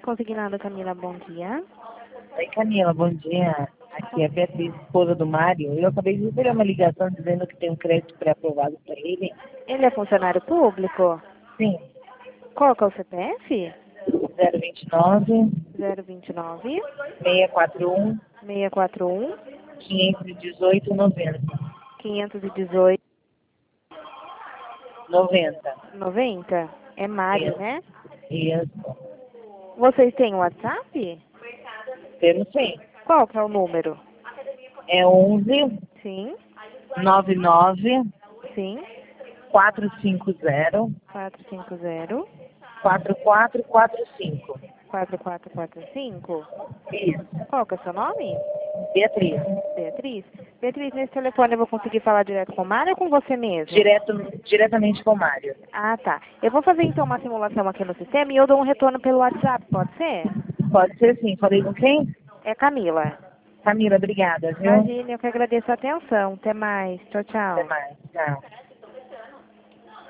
Consignado, Camila, bom dia. Oi, Camila, bom dia. Aqui é a Beatriz, esposa do Mário. Eu acabei de receber uma ligação dizendo que tem um crédito pré-aprovado para ele. Ele é funcionário público? Sim, Qual que é o CPF? 029 029 641 641 518 90. 518 90. 90. É Mário, né? Isso. Vocês têm WhatsApp? Temos sim. Qual que é o número? É 11 Sim, 99 sim. 450 450 4445. 4445. Isso. Qual que é o seu nome? Beatriz. Beatriz. Beatriz, nesse telefone eu vou conseguir falar direto com o Mário ou com você mesmo? Diretamente com o Mário. Ah, tá. Eu vou fazer então uma simulação aqui no sistema e eu dou um retorno pelo WhatsApp, pode ser? Pode ser sim. Falei com quem? É Camila. Camila, obrigada, viu? Imagine, eu que agradeço a atenção. Até mais. Tchau, Até tchau. mais. Tchau.